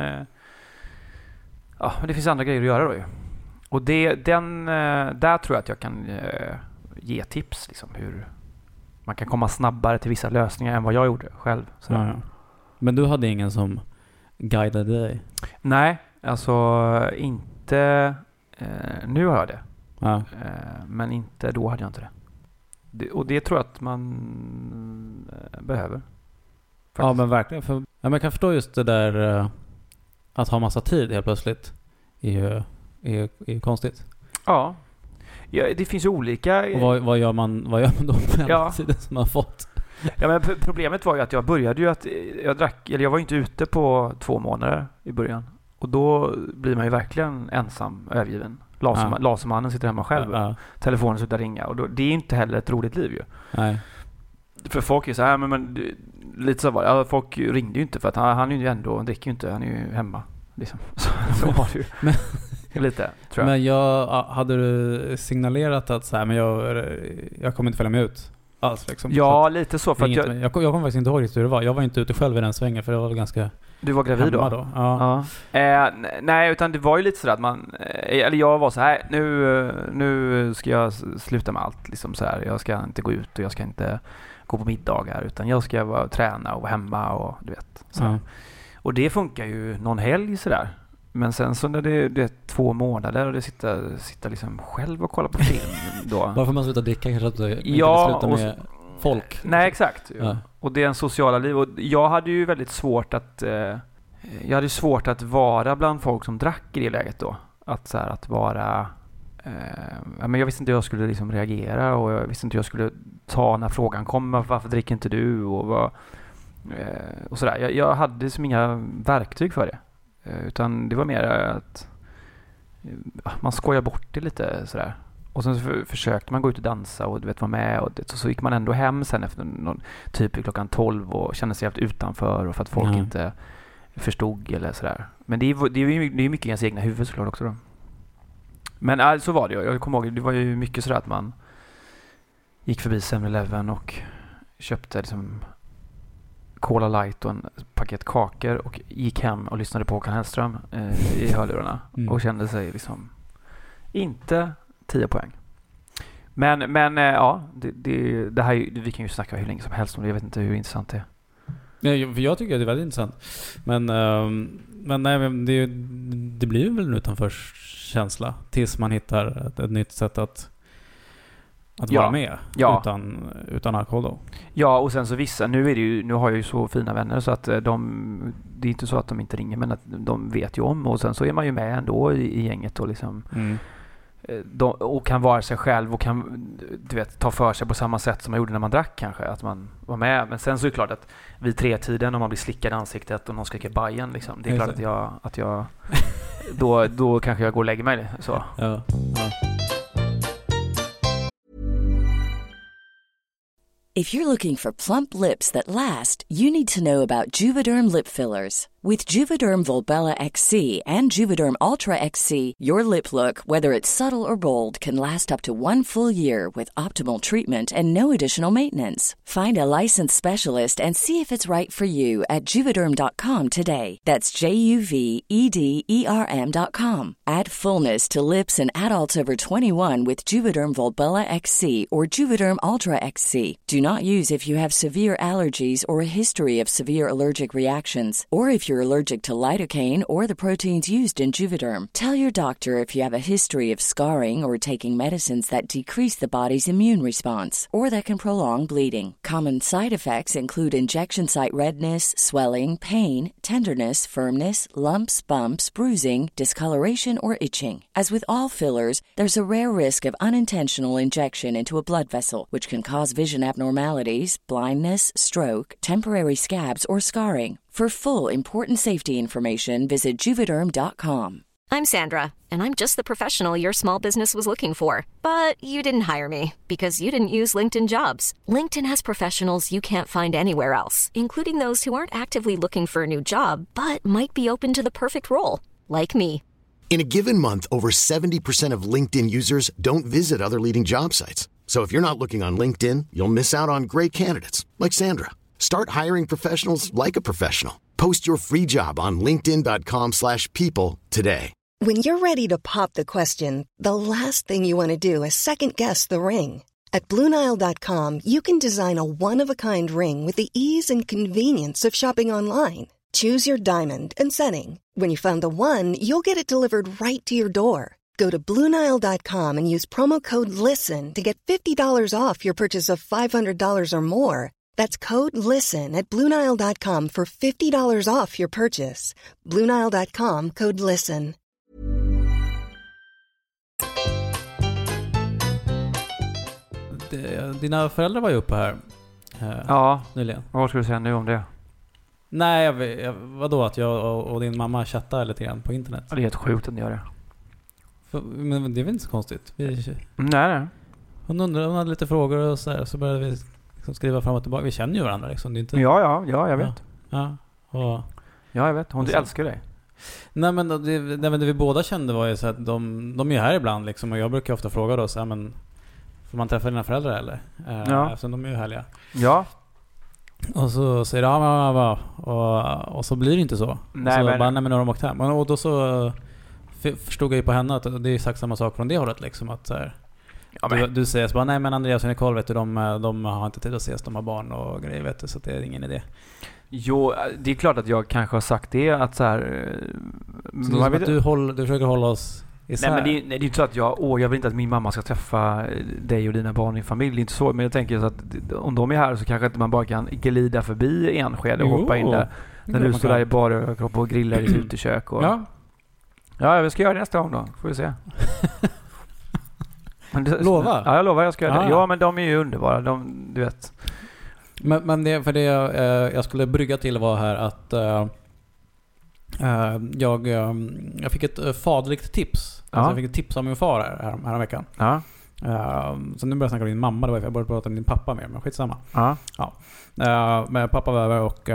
det finns andra grejer att göra då ju. Och där tror jag att jag kan ge tips liksom, hur man kan komma snabbare till vissa lösningar än vad jag gjorde själv. Ja. Men du hade ingen som guidade dig? Nej, alltså inte nu har jag det. Ja. Men inte då hade jag inte det. Och det tror jag att man behöver. Faktiskt. Ja, men verkligen. Men jag kan förstå just det där att ha massa tid helt plötsligt är ju konstigt. Ja, det finns ju olika... Och vad gör man då med all tiden som man har fått? Ja, men problemet var ju att jag började ju att jag var inte ute på 2 månader i början. Och då blir man ju verkligen ensam, övergiven. Lasermannen sitter hemma själv. Ja. Telefonen slutar ringa. Och det är inte heller ett roligt liv ju. Nej. För folk är så här, men lite så var det. Folk ringde ju inte för att han är ju ändå, han dricker ju inte, han är ju hemma. Liksom. Så var det ju. Men, lite, tror jag. Men hade du signalerat att så här, men jag kommer inte följa med ut alls liksom? Ja, så lite så. För att jag kommer faktiskt inte ihåg hur det var. Jag var inte ute själv i den svängen, för det var ganska... Du var gravid då? Ja. Nej, utan det var ju lite så att eller jag var så här, nu ska jag sluta med allt liksom så här. Jag ska inte gå ut och jag ska inte gå på middagar, utan jag ska träna och vara hemma och du vet. Så. Och det funkar ju någon helg så där. Men sen så när det är 2 månader och det sitta liksom själv och kolla på film då. Varför man slutar dricka kanske att du inte slutar med folk? Nej, exakt. Ja. Och det är en sociala liv. Och jag hade ju väldigt svårt att vara bland folk som drack i det läget då. Att vara... men jag visste inte hur jag skulle liksom reagera, och jag visste inte hur jag skulle ta när frågan kom. Varför dricker inte du? Och sådär. Jag hade som inga verktyg för det. Utan det var mer att man skojar bort det lite sådär. Och sen så försökte man gå ut och dansa och vara med, och så gick man ändå hem sen efter någon typ klockan 12 och kände sig helt utanför, och för att folk inte förstod eller sådär. Men det är ju mycket i ens egna huvud såklart också då. Men så var det ju. Jag kommer ihåg, det var ju mycket sådär att man gick förbi 7-Eleven och köpte liksom Cola Light och en paket kakor och gick hem och lyssnade på Håkan Hellström i hörlurarna och kände sig liksom inte 10 poäng. Men ja, det här vi kan ju snacka hur länge som helst om det. Jag vet inte hur intressant det är. Nej, för jag tycker att det är väldigt intressant. Men det blir väl en utanför känsla tills man hittar ett nytt sätt att vara med utan alkohol då. Ja, och sen så vissa, nu har jag ju så fina vänner så att det är inte så att de inte ringer, men att de vet ju om, och sen så är man ju med ändå i gänget och liksom och kan vara sig själv och kan ta för sig på samma sätt som man gjorde när man drack kanske, att man var med. Men sen så är det klart att vid 3-tiden om man blir slickad i ansiktet och någon skriker bajen liksom, det är klart att jag då kanske jag går och lägger mig så. Ja. If you're looking for plump lips that last, you need to know about Juvederm lip fillers. With Juvederm Volbella XC and Juvederm Ultra XC, your lip look, whether it's subtle or bold, can last up to 1 full year with optimal treatment and no additional maintenance. Find a licensed specialist and see if it's right for you at Juvederm.com today. That's JUVEDERM.com. Add fullness to lips in adults over 21 with Juvederm Volbella XC or Juvederm Ultra XC. Do not use if you have severe allergies or a history of severe allergic reactions, or if you're allergic to lidocaine or the proteins used in Juvederm. Tell your doctor if you have a history of scarring or taking medicines that decrease the body's immune response or that can prolong bleeding. Common side effects include injection site redness, swelling, pain, tenderness, firmness, lumps, bumps, bruising, discoloration, or itching. As with all fillers, there's a rare risk of unintentional injection into a blood vessel, which can cause vision abnormalities, blindness, stroke, temporary scabs, or scarring. For full, important safety information, visit Juvederm.com. I'm Sandra, and I'm just the professional your small business was looking for. But you didn't hire me because you didn't use LinkedIn Jobs. LinkedIn has professionals you can't find anywhere else, including those who aren't actively looking for a new job, but might be open to the perfect role, like me. In a given month, over 70% of LinkedIn users don't visit other leading job sites. So if you're not looking on LinkedIn, you'll miss out on great candidates like Sandra. Start hiring professionals like a professional. Post your free job on linkedin.com/people today. When you're ready to pop the question, the last thing you want to do is second-guess the ring. At BlueNile.com, you can design a one-of-a-kind ring with the ease and convenience of shopping online. Choose your diamond and setting. When you find the one, you'll get it delivered right to your door. Go to BlueNile.com and use promo code LISTEN to get $50 off your purchase of $500 or more. That's code LISTEN at BlueNile.com for $50 off your purchase. BlueNile.com, code LISTEN. Dina föräldrar var ju uppe här. Ja, nyligen. Vad ska du säga nu om det? Nej, vadå? Att jag och din mamma chattar lite grann på internet. Ja, det är helt sjukt att ni gör det. Men det är väl inte så konstigt? Nej. Hon hade lite frågor och så började vi liksom skriva fram och tillbaka. Vi känner ju varandra liksom. Det är inte... Ja, jag vet. Ja, jag vet. Hon älskar dig. Nej, men det vi båda kände var ju så att de är ju här ibland liksom, och jag brukar ofta fråga då så här, men får man träffa dina föräldrar eller? Eftersom de är ju härliga. Ja. Och så säger de och så blir det inte så. Nej, så men bara, nej men nu har de åkt hem. Och då så förstod jag ju på henne att det är exakt samma sak från det hållet liksom, att så här, du säger så bara, nej men Andreas och Nicole, vet du, de har inte tid att ses, de har barn och grejer, vet du, så det är ingen idé. Jo, det är klart att jag kanske har sagt det, att så här, så det är att du försöker hålla oss isär. Nej, men det är inte så att jag vill inte att min mamma ska träffa dig och dina barn i familj, det är inte så, men jag tänker så att om de är här så kanske inte man bara kan glida förbi Enskede och hoppa in där när du står där i bara kropp och grillar i ditt utekök och... Ja, vi ska göra det nästa gång då, får vi se. Lova? Ja, jag lovar, jag ska göra det. Ja, men de är ju underbara, du vet. Men det, för det jag skulle brygga till var här att jag fick ett faderligt tips. Alltså jag fick ett tips av min far här veckan. Ja. Så nu börjar jag snacka om din mamma, det var jag började prata om din pappa mer, men skitsamma. Ja. Men pappa var över och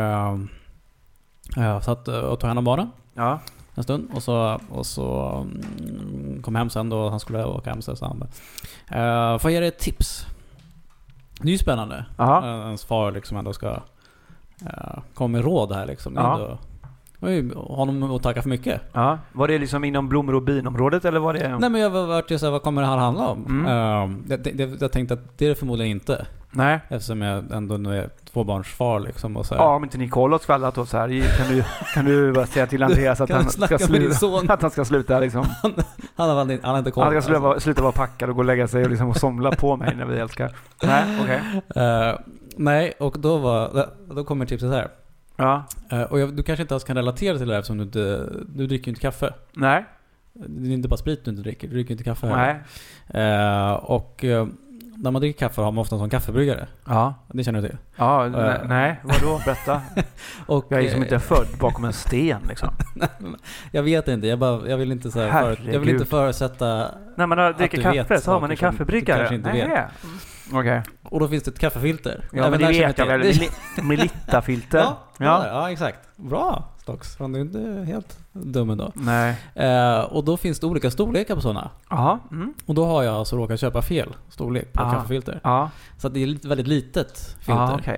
satt och tog hand om barnen. Ja. En stund och så kom hem sen då han skulle åka hem, så han får jag ge dig ett tips. Det är ju spännande. Ens far liksom ändå ska komma med råd här liksom. Det är ju honom att tacka för mycket. Ja. Var det liksom inom blommor och binområdet eller var det? Nej, men jag var ju så här, vad kommer det här handla om? Jag tänkte att det är det förmodligen inte. Nej. Eftersom jag ändå nu är tvåbarnsfar liksom och så här. Ja, om inte Nicole har skvallrat och så här, kan du bara säga till Andreas att han ska sluta liksom. Han har inte koll. Han ska sluta vara packad och gå och lägga sig och liksom och somla på mig när vi älskar. Nej, okej. Nej, och då kommer tipset här. Ja. Och du kanske inte alls kan relatera till det här eftersom du dricker ju inte kaffe. Nej. Det är inte bara sprit du inte dricker. Du dricker inte kaffe här. Nej. Och när man dricker kaffe har man ofta en sån kaffebryggare. Ja. Det känner du till? Ja, nej. Vadå? Berätta. Och jag är liksom inte född bakom en sten liksom. Jag vet inte. Jag vill inte så här jag vill inte förutsätta. Nej, men dricker kaffe så har man en kaffebryggare. Kanske inte vet. Okej. Och då finns det ett kaffefilter. Ja, men det vet jag väl. Melitta-filter. Ja, exakt. Bra. Stocks. Han är inte helt dum ändå. Nej. Och då finns det olika storlekar på sådana. Aha. Och då har jag alltså råkat köpa fel storlek på kaffefilter. Så att det är väldigt litet filter. Okay.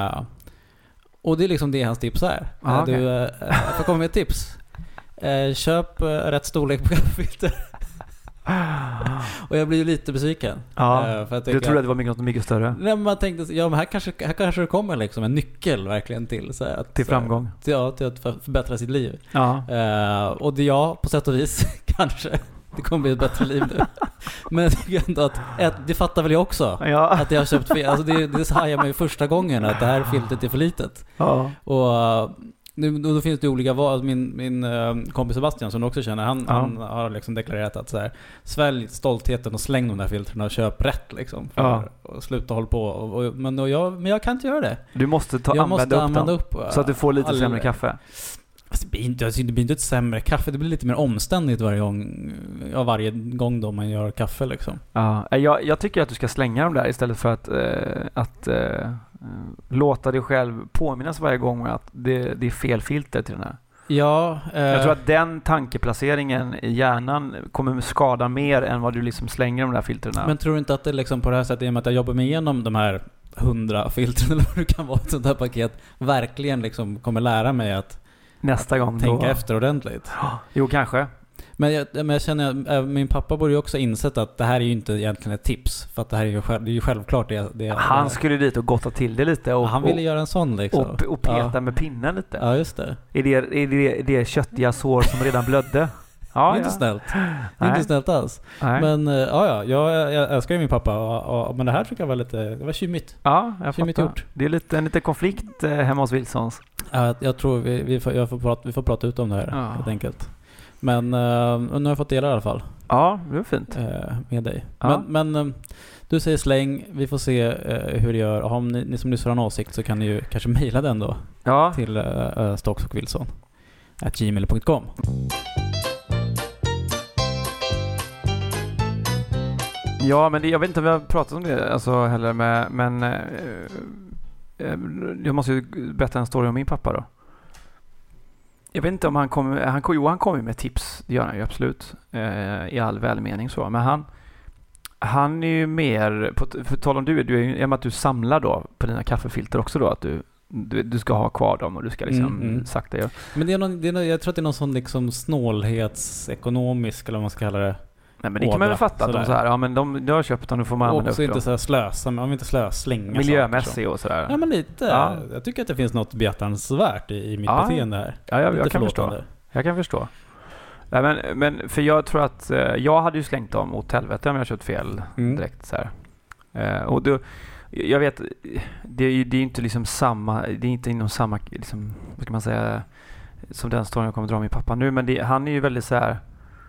Och det är liksom det hans tips är. Du får komma med ett tips. Köp rätt storlek på kaffefilter. Och jag blir ju lite besviken. För att du trodde att det var något mycket större. Nej, man tänkte, men här kanske det kommer liksom en nyckel verkligen till så att, till framgång. Till att förbättra sitt liv. Och det på sätt och vis kanske det kommer bli ett bättre liv nu. Men jag tycker ändå att det fattar väl jag också att jag har köpt fel. Alltså det hajar mig första gången att det här filtret är för litet. Och då finns det olika min kompis Sebastian som du också känner, han har liksom deklarerat att så här, svälj stoltheten och släng de där filtrerna och köp rätt liksom och sluta hålla på men jag kan inte göra det. Du måste använda upp så att du får lite sämre kaffe. Alltså, det blir inte ett sämre kaffe, det blir lite mer omständigt varje gång då man gör kaffe liksom. Jag tycker att du ska slänga dem där istället för att låta dig själv påminnas varje gång att det är fel filter till den här. Jag tror att den tankeplaceringen i hjärnan kommer skada mer än vad du liksom slänger de där filtrerna. Men tror du inte att det liksom på det här sättet, i och med att jag jobbar mig igenom de här 100 filtren eller vad det kan vara, ett sånt här paket, verkligen liksom kommer lära mig att nästa gång tänka efter ordentligt? Jo, kanske. Men jag känner att min pappa borde ju också insett att det här är ju inte egentligen ett tips, för att det här är ju självklart han skulle dit och gotta till det lite och han ville göra en sån liksom. Och peta med pinnen lite. Ja, just det. Är det köttiga sår som redan blödde? Det är inte snällt. Det är inte snällt alls. Nej. Men jag älskar ju min pappa men det här tycker jag det var kymmigt. Ja, jag kymmigt gjort. Det är en liten konflikt hemma hos Wilsons. Jag tror vi får prata ut om det här helt enkelt. Men nu har jag fått dela i alla fall. Ja, det är fint. Med dig. Men du säger släng. Vi får se hur det gör. Om ni som lyssnar har en åsikt så kan ni ju kanske mejla den då. Till Stocks och Wilson @gmail.com. Ja, men jag vet inte om vi har pratat om det alltså heller men jag måste ju berätta en story om min pappa då. Jag vet inte om han kommer med tips, det gör han ju absolut i all välmening så, men han är ju mer för tal om du är att du samlar då på dina kaffefilter också då, att du ska ha kvar dem och du ska liksom sakta göra. Men jag tror att det är någon sån liksom snålhetsekonomisk eller vad man ska kalla det. Nej, men det kan man väl fatta att de så här, men du har köpt dem, du får man använda upp dem. Och inte så här om vi inte slänga miljömässigt och sådär. Ja, men lite. Jag tycker att det finns något behjärtansvärt i mitt beteende här. Ja, jag kan förstå. Nej, men för jag tror att jag hade ju slängt dem åt helvete om jag köpt fel direkt så här. Och då, jag vet, det är inte liksom samma, det är inte inom samma liksom, vad ska man säga, som den storyn jag kommer dra med min pappa nu, men han är ju väldigt så här.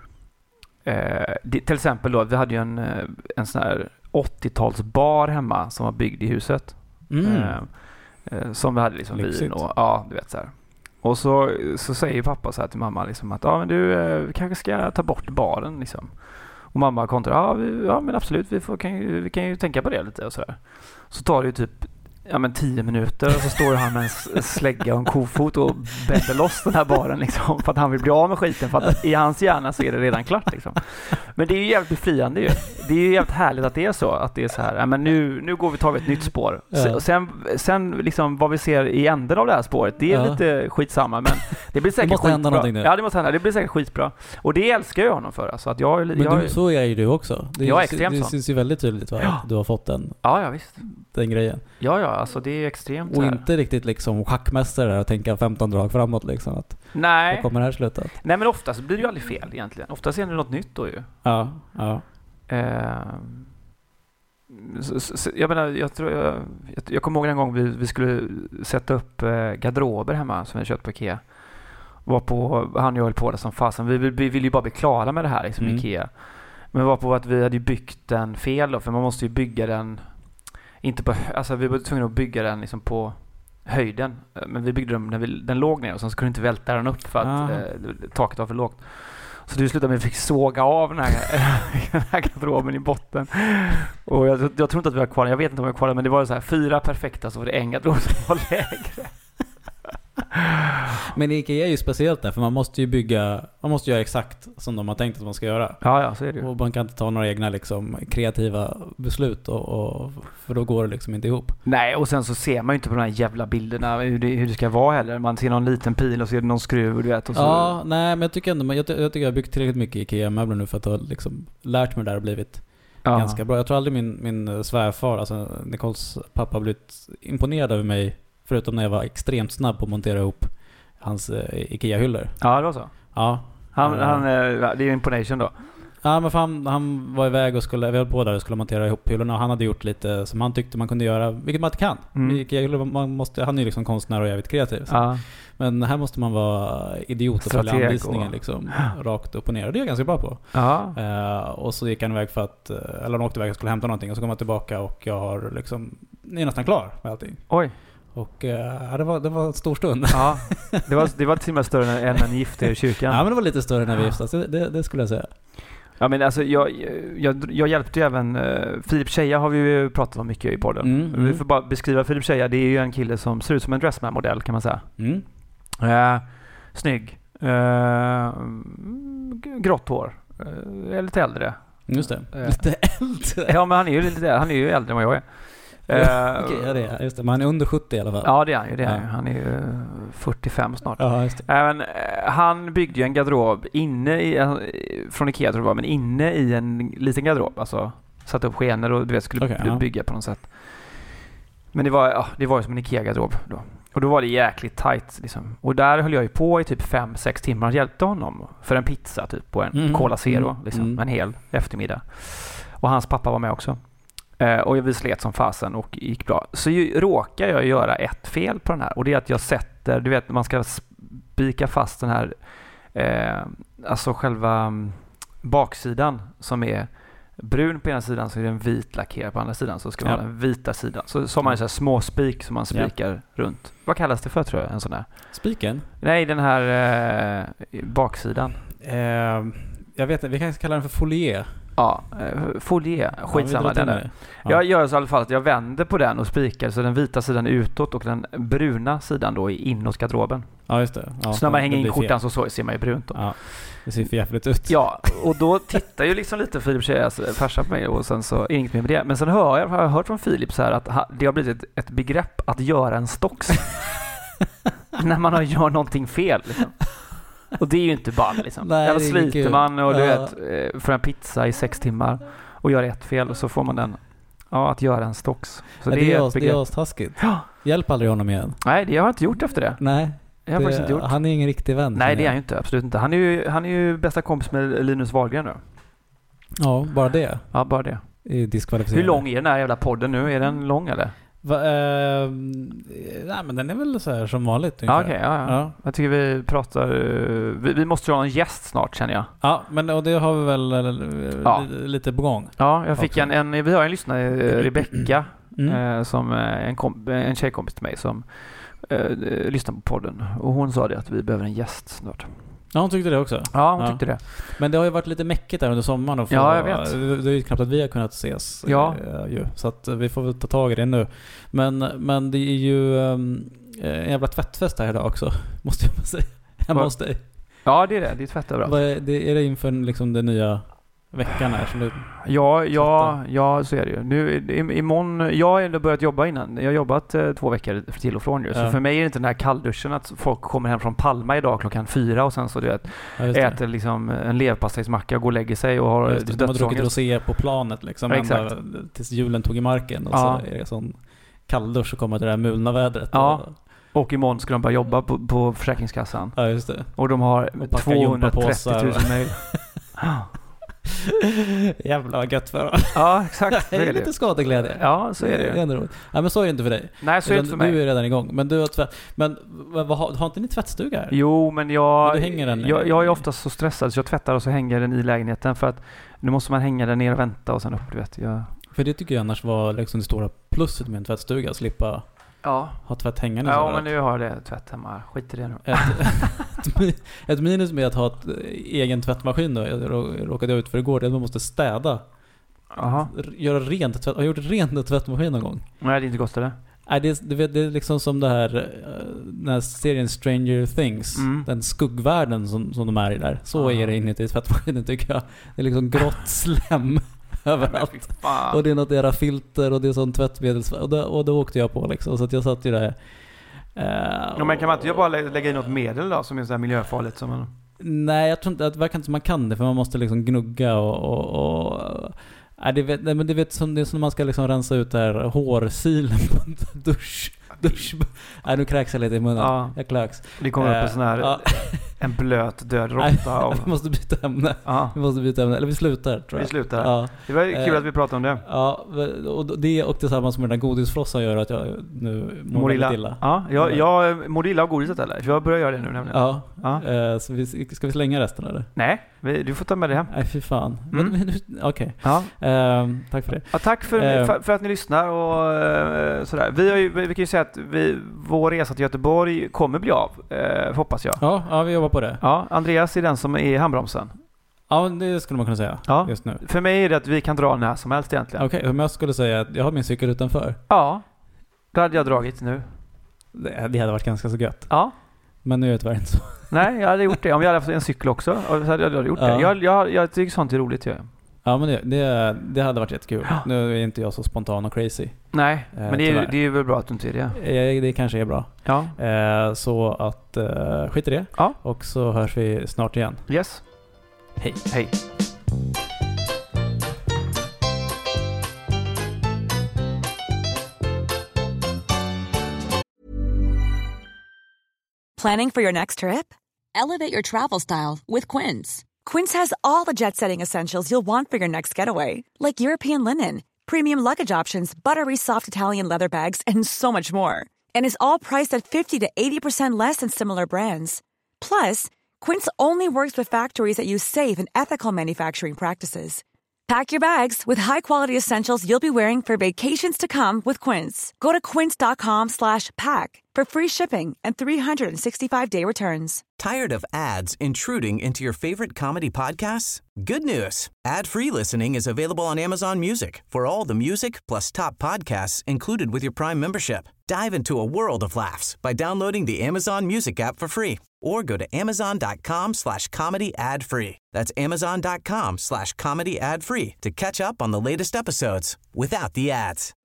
Till exempel då, vi hade ju en sån här 80-tals bar hemma som var byggd i huset. Som vi hade liksom vin och du vet så här. Och så säger pappa så här till mamma liksom att men du kanske ska ta bort baren liksom. Och mamma kontrar men absolut, vi kan ju tänka på det lite och så där. Så tar det ju typ 10 minuter och så står han med en slägga och en kofot och bäddar loss den här baren liksom, för att han vill bli av med skiten, för att i hans hjärna så är det redan klart liksom. Men det är ju jävligt befriande ju. Det är ju jävligt härligt att det är så, att det är så här, men nu tar vi ett nytt spår. Sen liksom vad vi ser i änden av det här spåret, det är lite skitsamma, men det blir säkert skitbra. Ja, det måste hända. Det blir säkert skitbra. Och det älskar jag honom för, alltså, att så är ju du också. Jag är extremt det syns ju väldigt tydligt att du har fått den. Ja, visst. Den grejen. Ja, alltså det är extremt. Och inte riktigt liksom schackmästare och tänka 15 drag framåt liksom, att nej. Vad kommer det här slutet? Nej, men oftast blir det ju aldrig fel egentligen. Oftast är det något nytt då ju. Ja. Jag menar, jag kommer ihåg en gång vi skulle sätta upp garderober hemma som vi köpt på Ikea. Han och jag höll på det som fasen. Vi vill ju bara bli klara med det här liksom, Ikea. Men var på att vi hade byggt den fel då, för man måste ju bygga den inte på, alltså vi var tvungna att bygga den liksom på höjden, men vi byggde den när den låg ner och sen så kunde inte välta den upp för att taket var för lågt. Så det slutade med att vi fick såga av den här garderoben i botten. Och jag tror inte att vi har kvar, jag vet inte om vi har kvar, men det var så här 4 perfekta, så var det en garderob som var lägre. Men IKEA är ju speciellt där, för man måste göra exakt som de har tänkt att man ska göra. Ja, så är det ju. Och man kan inte ta några egna liksom kreativa beslut för då går det liksom inte ihop. Nej, och sen så ser man ju inte på de här jävla bilderna hur det ska vara heller. Man ser någon liten pil och ser någon skruv, du vet. Och så. Ja, nej, men jag tycker ändå jag tycker jag har byggt tillräckligt mycket IKEA-möbler nu för att ha liksom lärt mig det där och blivit ganska bra. Jag tror aldrig min svärfar, alltså Nicoles pappa, har blivit imponerad över mig, förutom när jag var extremt snabb på att montera ihop hans IKEA-hyllor. Ja, det var så. Ja. Det är ju imponation då. Ja, men han var iväg och vi höll på där och skulle montera ihop hyllorna, och han hade gjort lite som han tyckte man kunde göra, vilket man inte kan. Han är ju liksom konstnär och jävligt kreativ. Ja. Men här måste man vara idiot och följa anvisningen liksom, rakt upp och ner. Och det är jag ganska bra på. Och så gick han iväg han åkte iväg och skulle hämta någonting, och så kom han tillbaka och jag har liksom, är nästan klar med allting. Oj. Och det var en stor stund. Ja, det var till och med större än när ni gifte er i kyrkan. Ja, men det var lite större när vi gifte oss. Det skulle jag säga. Ja, men alltså jag hjälpte ju även Filip Tjeja har vi ju pratat om mycket i podden. Vi får bara beskriva Filip Tjeja. Det är ju en kille som ser ut som en Dressman-modell, kan man säga. Snygg. Grått hår. Lite äldre. Just det. Lite äldre. Ja, men han är ju äldre än vad jag är. Okej, ja, det är just det. Men han är under 70 i alla fall. Ja, det är han ju. Han är ju 45 snart. Ja, just det. Men han byggde ju en garderob från IKEA, tror jag det var, men inne i en liten garderob. Alltså satte upp skenor och du vet, skulle bygga på något sätt. Men det var ju som en IKEA-garderob då. Och då var det jäkligt tight liksom. Och där höll jag ju på i typ 5-6 timmar och hjälpte honom för en pizza typ på en Cola Zero liksom, en hel eftermiddag. Och hans pappa var med också. Och vi slet som fasen och gick bra. Så råkar jag göra ett fel på den här. Och det är att jag sätter, du vet, man ska spika fast den här alltså själva baksidan som är brun på ena sidan, så är det en vit lackerad på andra sidan, så ska man ha den vita sidan. Så har man en sån här små spik som man spikar runt. Vad kallas det för, tror jag? En sån där. Spiken? Nej, den här baksidan. Jag vet inte, vi kan kalla den för folie. Ja, folie. Skitsamma den där. Ja. Jag gör så i alla fall att jag vänder på den och spikar så den vita sidan är utåt och den bruna sidan då är inåt garderoben. Ja, just det. Ja, så när man hänger in skjortan så ser man ju brunt då. Ja, det ser för jävligt ut. Ja, och då tittar ju liksom lite Filip Tjejas farsa på mig och sen så inget mer med det. Men sen har jag hört från Filip så här att det har blivit ett begrepp att göra en stocks. När man gör någonting fel liksom. Och det är ju inte bara liksom. Där sliter man och du vet, för en pizza i 6 timmar och gör ett fel och så får man den att göra en stocks. Så det är astaskigt. Ja. Hjälp aldrig honom igen. Nej, det har jag inte gjort efter det. Nej. Jag har faktiskt inte gjort. Han är ingen riktig vän. Nej, det är han ju inte, absolut inte. Han är ju bästa kompis med Linus Wahlgren nu. Ja, bara det. Ja, bara det. Är diskvalificerande. Hur lång är den här jävla podden nu? Är den lång eller? Nej, men den är väl så här som vanligt. Okej, ja. Jag tycker vi pratar... Vi måste ha en gäst snart, känner jag. Ja, men och det har vi väl lite på gång. Ja, jag fick vi har en lyssnare, Rebecka, som en tjejkompis till mig som lyssnar på podden. Och hon sa det att vi behöver en gäst snart. Ja, hon tyckte det också. Ja, hon tyckte det. Men det har ju varit lite mäckigt där under sommaren. Och jag vet. Det är ju knappt att vi har kunnat ses. Ja. Så att vi får väl ta tag i det nu. Men det är ju en jävla tvättfest här idag också, måste jag säga. Hemma hos dig. Ja, det är det. Det är tvätt överallt. Är det inför liksom den nya veckan här? Ja, så är det ju. Nu, imorgon, jag har ändå börjat jobba innan. Jag har jobbat 2 veckor till och från ju. Så för mig är det inte den här kallduschen att folk kommer hem från Palma idag 4:00 och sen så du vet, äter liksom en leverpastejsmacka och går och lägger sig och har de har druckit rosé på planet liksom. Exakt. Tills julen tog i marken och så är det sån kalldusch och kommer till det här mulna vädret. Ja. Och imorgon ska de börja jobba på Försäkringskassan. Ja, just det. Och de har 230 000 mejl. Jävla gött för dem. Ja, exakt. Det är lite skadeglädje. Ja, så är det. Det är roligt. Ja, men så är det inte för dig. Nej, så är det inte för mig. Du är redan igång. Men du har inte ni tvättstuga här? Jo, men jag är oftast så stressad så jag tvättar och så hänger den i lägenheten för att nu måste man hänga den ner och vänta och sen upp, du vet. För det tycker jag annars var liksom det stora plusset med en tvättstuga, slippa ha tvätt hängande. Ja, men nu har det tvätt hemma. Skit i det nu. Ett minus med att ha ett egen tvättmaskin då, jag råkade ut för igår, det är att man måste städa. Aha. Göra rent tvätt. Har du gjort rent tvättmaskin någon gång? Nej, det är inte gott eller? Det är liksom som det här, den här serien Stranger Things. Den skuggvärlden som de är i där. Så är det inuti tvättmaskinen, tycker jag. Det är liksom grått slem överallt. Och det är något era filter och det är sån tvättmedel. Och då åkte jag på liksom. Så att jag satt ju där. Men kan man inte bara lägga in något medel då som är så här miljöfarligt som man... Nej, jag tror inte att det verkar inte som man kan det, för man måste liksom gnugga det är som när man ska liksom rensa ut där hårsilen på en dusch. Nej, nu kräks jag lite i munnen. Ja. Jag kräks. Det kommer upp en sån här en blöt död råtta. Vi måste byta ämne. Eller vi slutar, tror jag. Vi slutar. Ja. Det var kul att vi pratade om det. Ja, och det och tillsammans med den där godisfrossan gör att jag nu mår lite illa. Ja, jag mår illa av godiset eller? För jag börjar göra det nu nämligen. Ja. Så ska vi slänga resten eller? Nej, du får ta med det hem. Nej, fy fan. Okej. Ja. Tack för det. Ja, tack för att ni lyssnar och sådär. Vi kan ju säga att vår resa till Göteborg kommer bli av, hoppas jag. Ja, vi jobbar på det. Ja, Andreas är den som är i handbromsen. Ja, det skulle man kunna säga just nu. För mig är det att vi kan dra när som helst egentligen. Okej, om jag skulle säga att jag har min cykel utanför. Ja, då hade jag dragit nu. Det hade varit ganska så gött. Ja. Men nu är det tyvärr inte så. Nej, jag hade gjort det. Om jag hade haft en cykel också så hade jag gjort det. Jag tycker sånt är roligt. Ja, men det hade varit jättekul. Nu är inte jag så spontan och crazy. Nej, men det är väl bra att du inte är det. Det kanske är bra. Ja. Så att skit i det. Ja. Och så hörs vi snart igen. Yes. Hej. Hej. Planning for your next trip? Elevate your travel style with Quince. Quince has all the jet-setting essentials you'll want for your next getaway, like European linen, premium luggage options, buttery soft Italian leather bags, and so much more. And is all priced at 50 to 80% less than similar brands. Plus, Quince only works with factories that use safe and ethical manufacturing practices. Pack your bags with high-quality essentials you'll be wearing for vacations to come with Quince. Go to quince.com/pack for free shipping and 365-day returns. Tired of ads intruding into your favorite comedy podcasts? Good news. Ad-free listening is available on Amazon Music for all the music plus top podcasts included with your Prime membership. Dive into a world of laughs by downloading the Amazon Music app for free or go to amazon.com/comedy ad-free. That's amazon.com/comedy ad-free to catch up on the latest episodes without the ads.